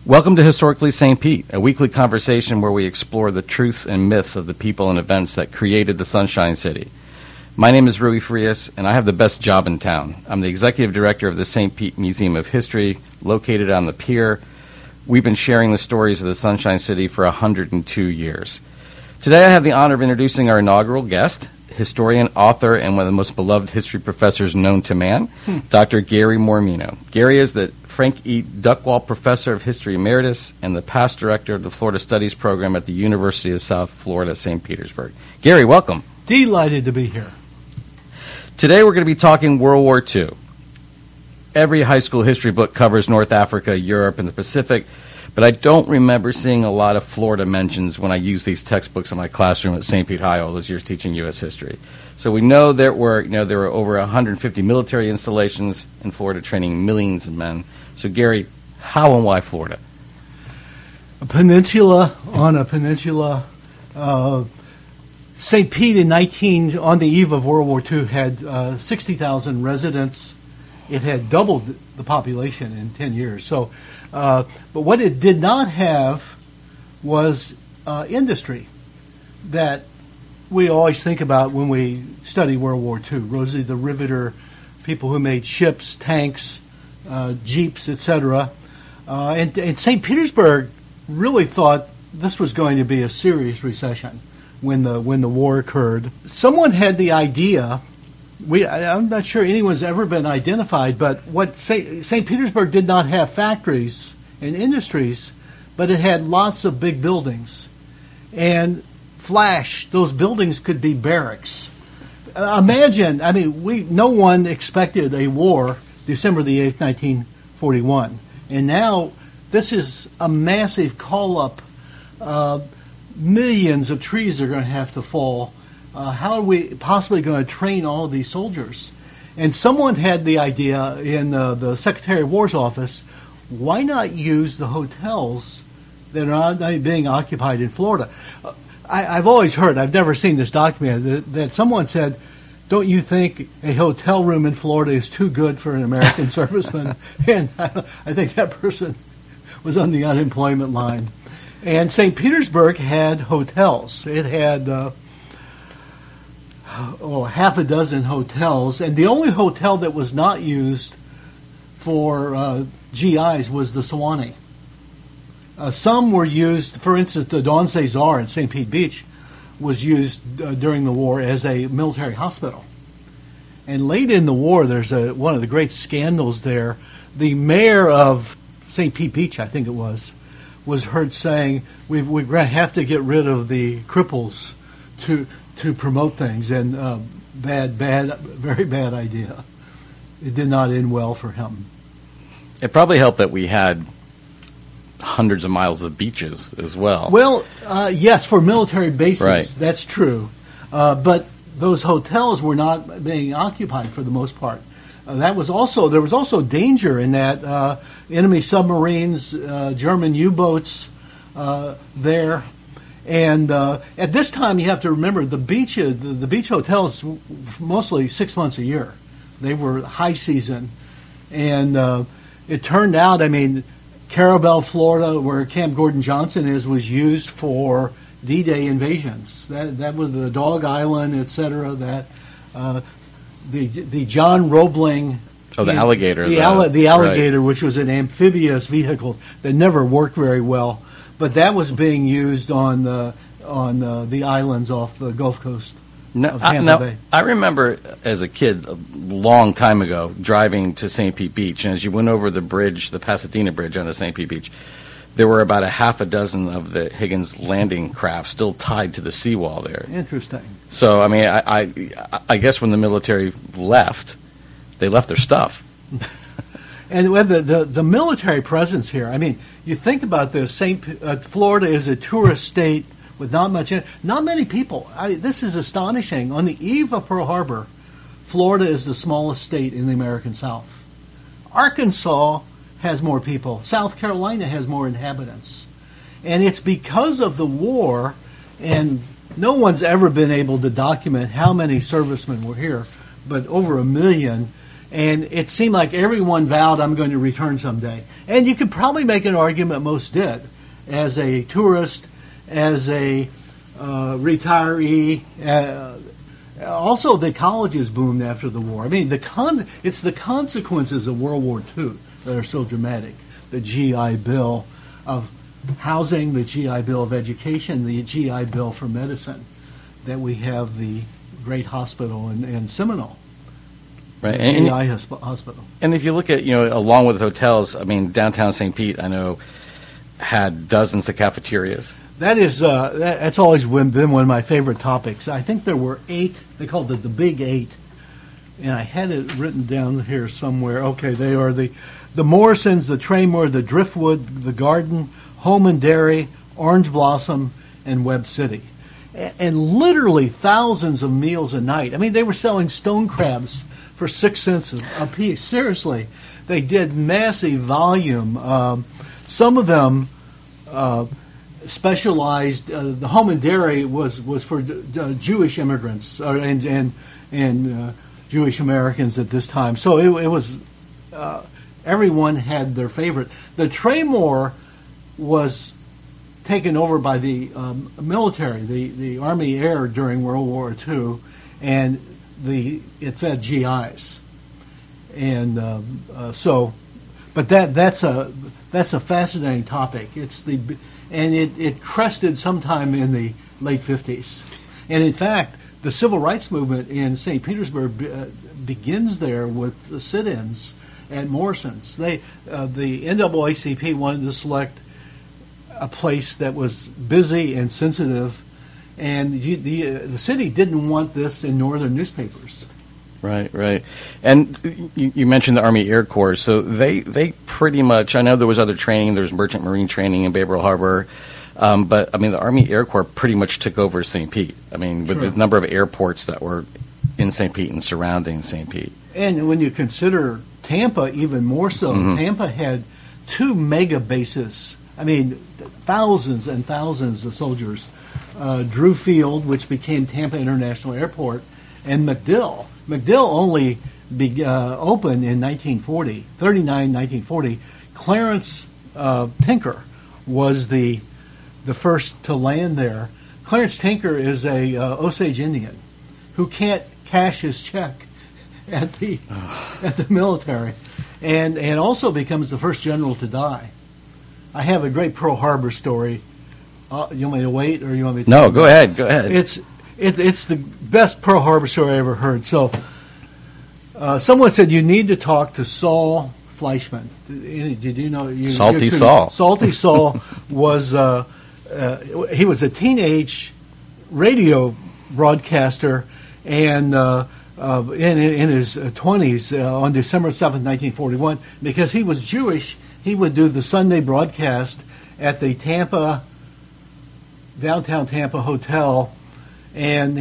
Welcome to Historically St. Pete, a weekly conversation where we explore the truths and myths of the people and events that created the Sunshine City. My name is Rui Frias, and I have the best job in town. I'm the executive director of the St. Pete Museum of History, located on the pier. We've been sharing the stories of the Sunshine City for 102 years. Today I have the honor of introducing our inaugural guest, historian, author, and one of the most beloved history professors known to man, Dr. Gary Mormino. Gary is the Frank E. Duckwall Professor of History Emeritus and the past director of the Florida Studies Program at the University of South Florida, St. Petersburg. Gary, welcome. Delighted to be here. Today we're going to be talking World War II. Every high school history book covers North Africa, Europe, and the Pacific, but I don't remember seeing a lot of Florida mentions when I use these textbooks in my classroom at St. Pete High all those years teaching U.S. history. So we know there were over 150 military installations in Florida training millions of men. So Gary, how and why Florida? A peninsula on a peninsula. St. Pete on the eve of World War II had 60,000 residents. It had doubled the population in 10 years. So, but what it did not have was industry that we always think about when we study World War II. Rosie the Riveter, people who made ships, tanks, jeeps, etc. And St. Petersburg really thought this was going to be a serious recession when the war occurred. Someone had the idea. I'm not sure anyone's ever been identified, but what St. Petersburg did not have factories and industries, but it had lots of big buildings. And those buildings could be barracks. Imagine, no one expected a war December the 8th, 1941. And now this is a massive call-up. Millions of trees are going to have to fall. How are we possibly going to train all of these soldiers? And someone had the idea in the Secretary of War's office, why not use the hotels that are not being occupied in Florida? I've always heard, I've never seen this documented, that someone said, don't you think a hotel room in Florida is too good for an American serviceman? And I think that person was on the unemployment line. And St. Petersburg had hotels. It had half a dozen hotels, and the only hotel that was not used for GIs was the Sewanee. Some were used, for instance, the Don Cesar at St. Pete Beach was used during the war as a military hospital. And late in the war, there's one of the great scandals there. The mayor of St. Pete Beach, I think it was heard saying, we're going to have to get rid of the cripples to promote things, and very bad idea. It did not end well for him. It probably helped that we had hundreds of miles of beaches as well. Well, yes, for military bases, right. That's true. But those hotels were not being occupied for the most part. There was also danger in that enemy submarines, German U-boats there. And at this time, you have to remember the beach hotels mostly 6 months a year. They were high season, and it turned out. Carabel, Florida, where Camp Gordon Johnson is, was used for D-Day invasions. That was the Dog Island, etc. That the John Roebling. The alligator. The alligator, right. Which was an amphibious vehicle that never worked very well. But that was being used on the islands off the Gulf Coast of Tampa Bay. I remember as a kid, a long time ago, driving to St. Pete Beach, and as you went over the bridge, the Pasadena Bridge on the St. Pete Beach, there were about a half a dozen of the Higgins landing craft still tied to the seawall there. Interesting. So, I guess when the military left, they left their stuff. And the military presence here, you think about this, Florida is a tourist state with not many people. This is astonishing. On the eve of Pearl Harbor, Florida is the smallest state in the American South. Arkansas has more people. South Carolina has more inhabitants. And it's because of the war, and no one's ever been able to document how many servicemen were here, but over 1 million. And it seemed like everyone vowed, I'm going to return someday. And you could probably make an argument, most did, as a tourist, as a retiree. Also, the colleges boomed after the war. I mean, it's the consequences of World War II that are so dramatic. The GI Bill of housing, the GI Bill of education, the GI Bill for medicine, that we have the great hospital in Seminole. Right. GI hospital. And if you look at, along with hotels, I mean, downtown St. Pete, I know, had dozens of cafeterias. That's always been one of my favorite topics. I think there were 8. They called it the Big 8, and I had it written down here somewhere. Okay, they are the Morrisons, the Traymore, the Driftwood, the Garden, Home and Dairy, Orange Blossom, and Webb City, and literally thousands of meals a night. I mean, they were selling stone crabs for 6 cents a piece. Seriously, they did massive volume. Some of them specialized. The Home and Dairy was for Jewish immigrants and Jewish Americans at this time. So it was everyone had their favorite. The Traymore was taken over by the military, the Army Air during World War II, and it fed GIs, and but that's a fascinating topic. It crested sometime in the late 50s, and in fact, the civil rights movement in St. Petersburg begins there with the sit-ins at Morrison's. The NAACP wanted to select a place that was busy and sensitive, and the city didn't want this in northern newspapers. Right. And you mentioned the Army Air Corps, so they pretty much, I know there was other training, there was merchant marine training in Bayberry Harbor, but I mean the Army Air Corps pretty much took over St. Pete. I mean, with the number of airports that were in St. Pete and surrounding St. Pete. And when you consider Tampa even more so, Tampa had 2 mega bases. I mean, thousands and thousands of soldiers. Drew Field, which became Tampa International Airport, and MacDill. MacDill only opened in 1940. Clarence Tinker was the first to land there. Clarence Tinker is a Osage Indian who can't cash his check at the military, and also becomes the first general to die. I have a great Pearl Harbor story. You want me to wait, or you want me to? No, go ahead. It's the best Pearl Harbor story I ever heard. So, someone said you need to talk to Saul Fleischman. Did you know? Salty Saul. Salty Saul was he was a teenage radio broadcaster, and in his 20s on December 7th, 1941, because he was Jewish, he would do the Sunday broadcast at the downtown Tampa hotel, and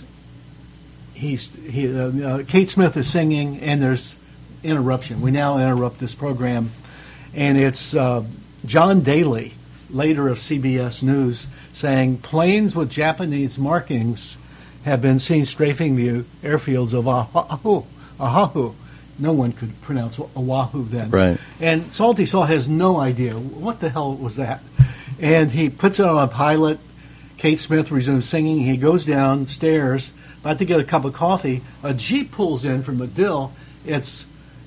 Kate Smith is singing, and there's interruption. We now interrupt this program, and it's John Daly, later of CBS News, saying planes with Japanese markings have been seen strafing the airfields of Oahu. No one could pronounce Oahu then. Right. And Salty Saul has no idea what the hell was that. And he puts it on a pilot. Kate Smith resumes singing. He goes downstairs, about to get a cup of coffee. A Jeep pulls in from MacDill. It's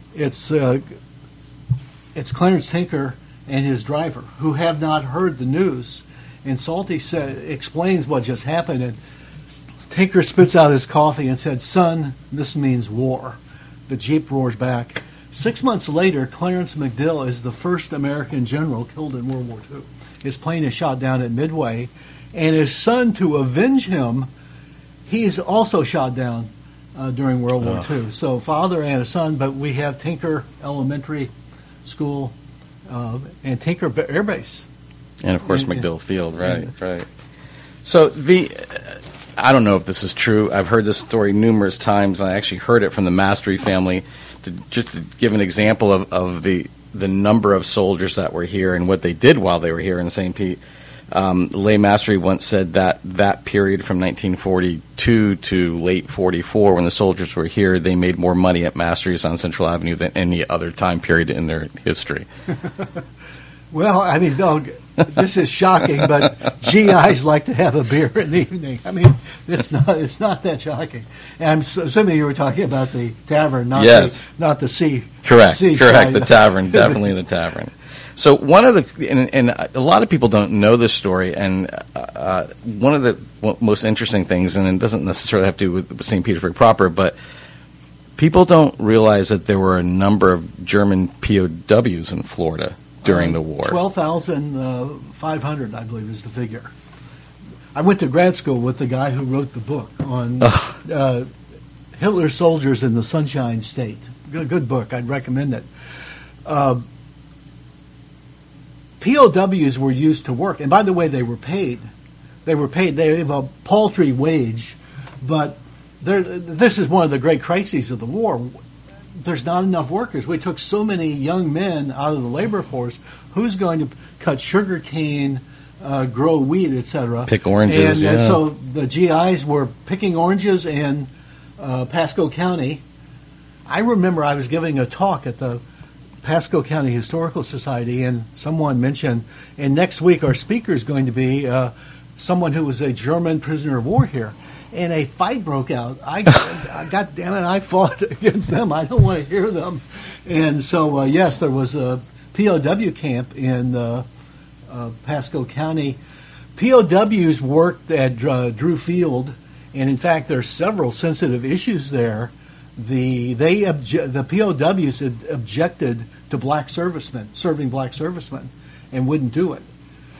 Clarence Tinker and his driver, who have not heard the news. And Salty explains what just happened. And Tinker spits out his coffee and said, "Son, this means war." The Jeep roars back. 6 months later, Clarence MacDill is the first American general killed in World War II. His plane is shot down at Midway, and his son, to avenge him, he's also shot down during World War II. So father and a son, but we have Tinker Elementary School and Tinker Air Base. And, of course, MacDill Field, right. So I don't know if this is true. I've heard this story numerous times, and I actually heard it from the Mastery family. Just to give an example of the number of soldiers that were here and what they did while they were here in St. Pete. Leigh Mastery once said that that period from 1942 to late 44, when the soldiers were here, they made more money at Mastery's on Central Avenue than any other time period in their history. Well, I mean, no, this is shocking, but GIs like to have a beer in the evening. I mean, it's not that shocking. And I'm assuming you were talking about the tavern, not the sea. Correct. The tavern, definitely the tavern. So one of the, and a lot of people don't know this story, and one of the most interesting things, and it doesn't necessarily have to do with St. Petersburg proper, but people don't realize that there were a number of German POWs in Florida during the war. 12,500, I believe, is the figure. I went to grad school with the guy who wrote the book on Hitler's Soldiers in the Sunshine State. Good book. I'd recommend it. POWs were used to work. And by the way, they were paid. They have a paltry wage. But this is one of the great crises of the war. There's not enough workers. We took so many young men out of the labor force. Who's going to cut sugar cane, grow wheat, etc.? Pick oranges, and so the GIs were picking oranges in Pasco County. I remember I was giving a talk at the Pasco County Historical Society, and someone mentioned, and next week our speaker is going to be someone who was a German prisoner of war here. And a fight broke out. God damn it, I fought against them. I don't want to hear them. And so, yes, there was a POW camp in Pasco County. POWs worked at Drew Field, and in fact, there are several sensitive issues there. The POWs had objected to black servicemen, serving black servicemen, and wouldn't do it.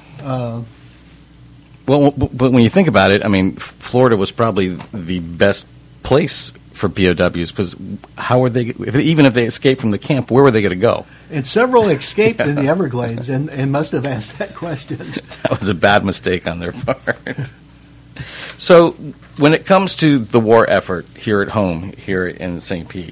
Well, but when you think about it, I mean, Florida was probably the best place for POWs, because how were they, even if they escaped from the camp, where were they going to go? And several escaped in the Everglades and must have asked that question. That was a bad mistake on their part. So when it comes to the war effort here at home, here in St. Pete,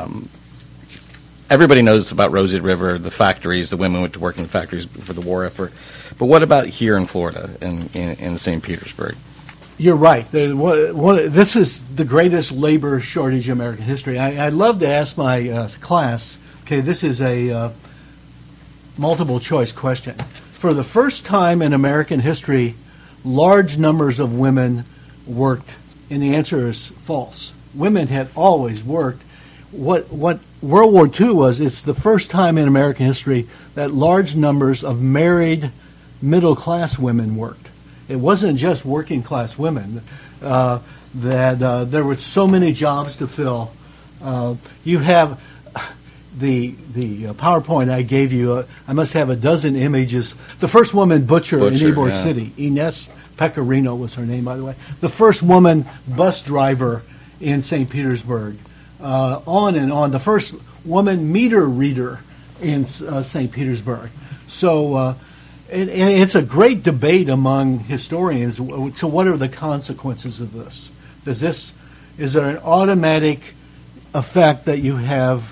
everybody knows about Rosie River, the factories, the women went to work in the factories for the war effort. But what about here in Florida, in St. Petersburg? You're right. This is the greatest labor shortage in American history. I love to ask my class, okay, this is a multiple choice question. For the first time in American history, large numbers of women worked, and the answer is false. Women had always worked. What World War II was, it's the first time in American history that large numbers of married middle-class women worked. It wasn't just working-class women. That there were so many jobs to fill. You have the PowerPoint I gave you. I must have a dozen images. The first woman butcher in Ybor City, Ines Pecorino was her name, by the way. The first woman bus driver in St. Petersburg. On and on. The first woman meter reader in St. Petersburg. So, and it's a great debate among historians. So, what are the consequences of this? Is there an automatic effect that you have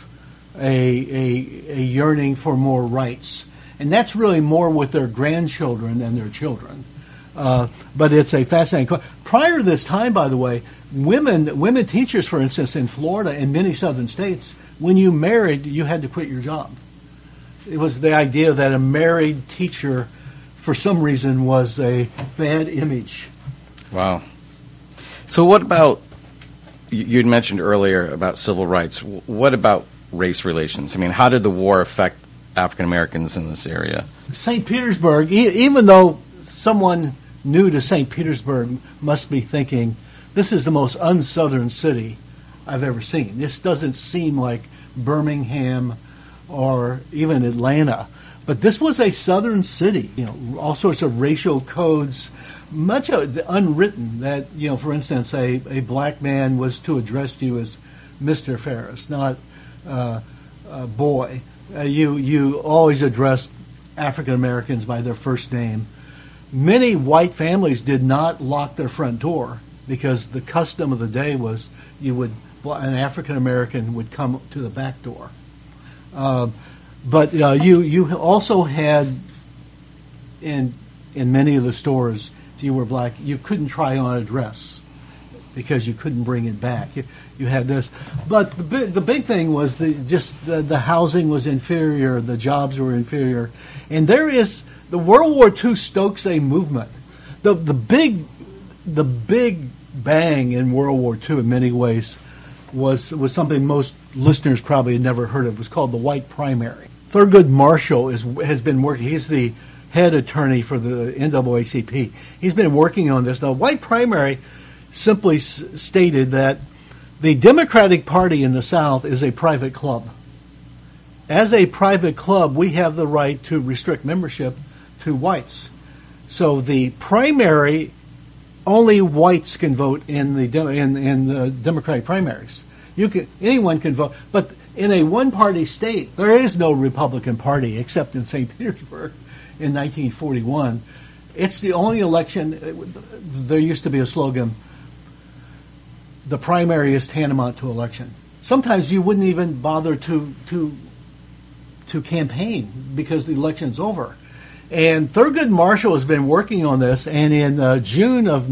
a yearning for more rights? And that's really more with their grandchildren than their children. But it's a fascinating question. Prior to this time, by the way, women teachers, for instance, in Florida and many southern states, when you married, you had to quit your job. It was the idea that a married teacher, for some reason, was a bad image. Wow. So what about, you had mentioned earlier about civil rights. What about race relations? I mean, how did the war affect African Americans in this area? St. Petersburg, even though someone new to St. Petersburg must be thinking, this is the most un-Southern city I've ever seen. This doesn't seem like Birmingham or even Atlanta. But this was a Southern city, all sorts of racial codes, much of the unwritten that, for instance, a black man was to address you as Mr. Ferris, not boy. You always addressed African Americans by their first name. Many white families did not lock their front door because the custom of the day was an African American would come to the back door. But you also had in in many of the stores, if you were black, you couldn't try on a dress because you couldn't bring it back. You had this. But the big thing was the housing was inferior, the jobs were inferior. And there is, the World War II stokes a movement. The big bang in World War II in many ways was something most listeners probably had never heard of. It was called the White Primary. Thurgood Marshall has been working, he's the head attorney for the NAACP. He's been working on this. The White Primary simply stated that the Democratic Party in the South is a private club. As a private club, we have the right to restrict membership to whites. So the primary, only whites can vote in the Democratic primaries. Anyone can vote, but in a one-party state, there is no Republican Party except in St. Petersburg in 1941. It's the only election. There used to be a slogan: the primary is tantamount to election. Sometimes you wouldn't even bother to campaign because the election's over. And Thurgood Marshall has been working on this, and in June of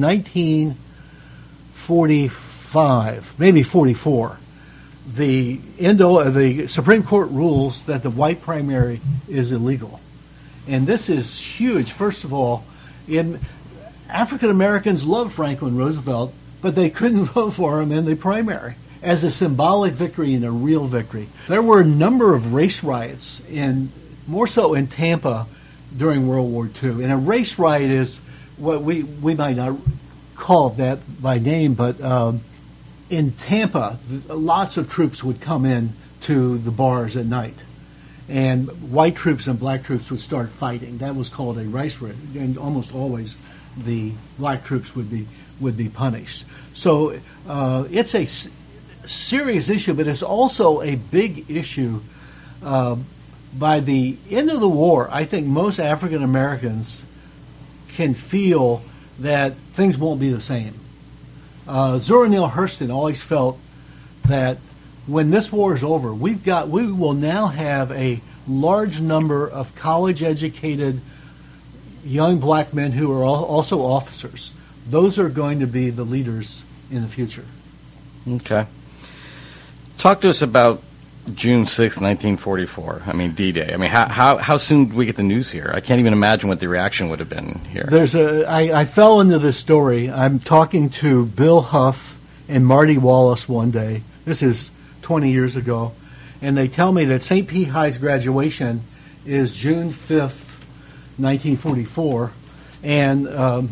1945, maybe 44, the Supreme Court rules that the white primary is illegal. And this is huge. First of all, African Americans loved Franklin Roosevelt, but they couldn't vote for him in the primary as a symbolic victory and a real victory. There were a number of race riots, more so in Tampa, during World War II. And a race riot is what we might not call it that by name, but in Tampa, lots of troops would come in to the bars at night. And white troops and black troops would start fighting. That was called a race riot. And almost always the black troops would be punished. So it's a serious issue, but it's also a big issue. By the end of the war, I think most African Americans can feel that things won't be the same. Zora Neale Hurston always felt that when this war is over, we will now have a large number of college-educated young black men who are also officers. Those are going to be the leaders in the future. Okay. Talk to us about June 6, 1944. I mean, D-Day. I mean, how soon did we get the news here? I can't even imagine what the reaction would have been here. I fell into this story. I'm talking to Bill Huff and Marty Wallace one day. This is 20 years ago. And they tell me that St. Pete High's graduation is June 5th, 1944. And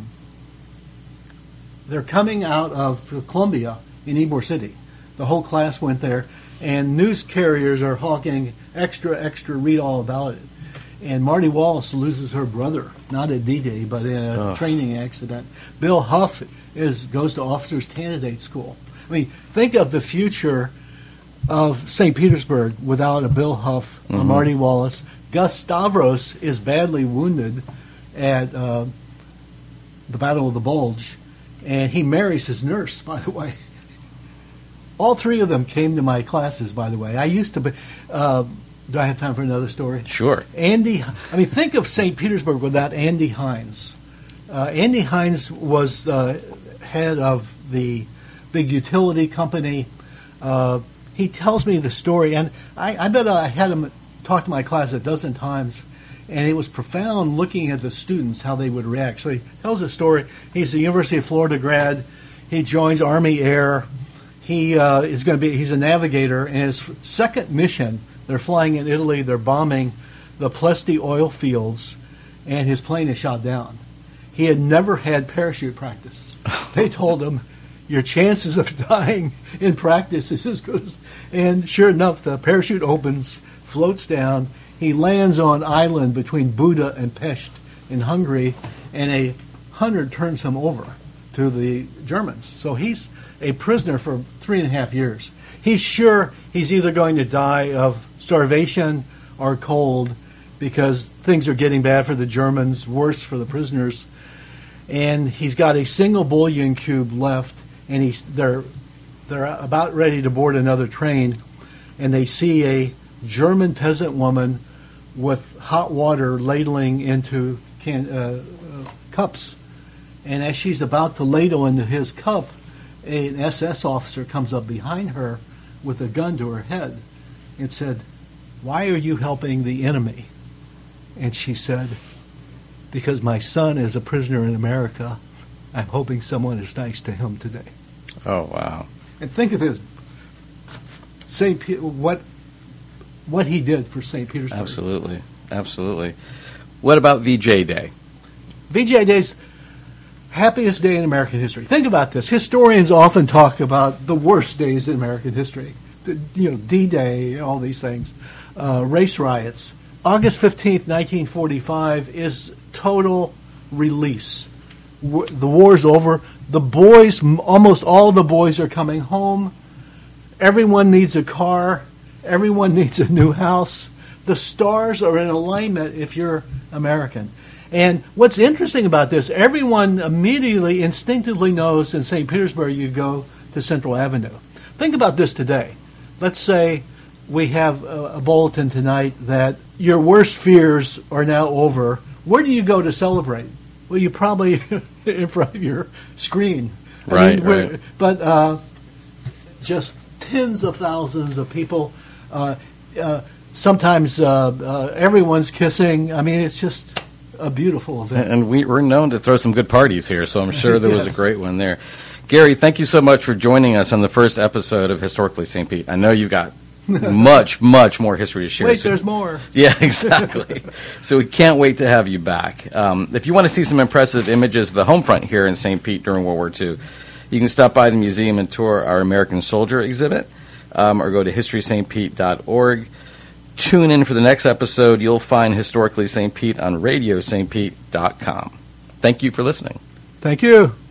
they're coming out of Columbia in Ybor City. The whole class went there. And news carriers are hawking extra, read all about it. And Marty Wallace loses her brother, not at D-Day, but in a training accident. Bill Huff goes to officers' candidate school. I mean, think of the future of St. Petersburg without a Bill Huff, a Marty Wallace. Gus Stavros is badly wounded at the Battle of the Bulge, and he marries his nurse, by the way. All three of them came to my classes, by the way. I used to be... do I have time for another story? Sure. Think of St. Petersburg without Andy Hines. Andy Hines was head of the big utility company. He tells me the story, and I bet I had him talk to my class a dozen times, and it was profound looking at the students, how they would react. So he tells a story. He's a University of Florida grad. He joins Army Air. He's a navigator, and his second mission, they're flying in Italy, they're bombing the Plesty oil fields, and his plane is shot down. He had never had parachute practice. They told him, your chances of dying in practice is as good as... And sure enough, the parachute opens, floats down, he lands on an island between Buda and Pest in Hungary, and 100 turns him over to the Germans. So he's a prisoner for 3.5 years. He's sure he's either going to die of starvation or cold because things are getting bad for the Germans, worse for the prisoners. And he's got a single bullion cube left, and they're about ready to board another train, and they see a German peasant woman with hot water ladling into cups. And as she's about to ladle into his cup, an SS officer comes up behind her with a gun to her head and said, "Why are you helping the enemy?" And she said, "Because my son is a prisoner in America. I'm hoping someone is nice to him today." Oh, wow. And think of this, what he did for St. Petersburg. Absolutely. Absolutely. What about VJ Day? VJ Day's happiest day in American history. Think about this. Historians often talk about the worst days in American history. D-Day, all these things. Race riots. August 15th, 1945 is total release. The war's over. The boys, almost all the boys are coming home. Everyone needs a car. Everyone needs a new house. The stars are in alignment if you're American. And what's interesting about this, everyone immediately, instinctively knows in St. Petersburg you go to Central Avenue. Think about this today. Let's say we have a bulletin tonight that your worst fears are now over. Where do you go to celebrate? Well, you probably in front of your screen. Right. But just tens of thousands of people. Sometimes everyone's kissing. I mean, it's just a beautiful event. And we're known to throw some good parties here, so I'm sure there was Yes. a great one there. Gary, thank you so much for joining us on the first episode of Historically St. Pete. I know you've got much, much more history to share. Wait, So- there's more. Yeah, exactly. So we can't wait to have you back. If you want to see some impressive images of the home front here in St. Pete during World War II, you can stop by the museum and tour our American Soldier exhibit, or go to historystpete.org. Tune in for the next episode. You'll find Historically St. Pete on radiostpete.com. Thank you for listening. Thank you.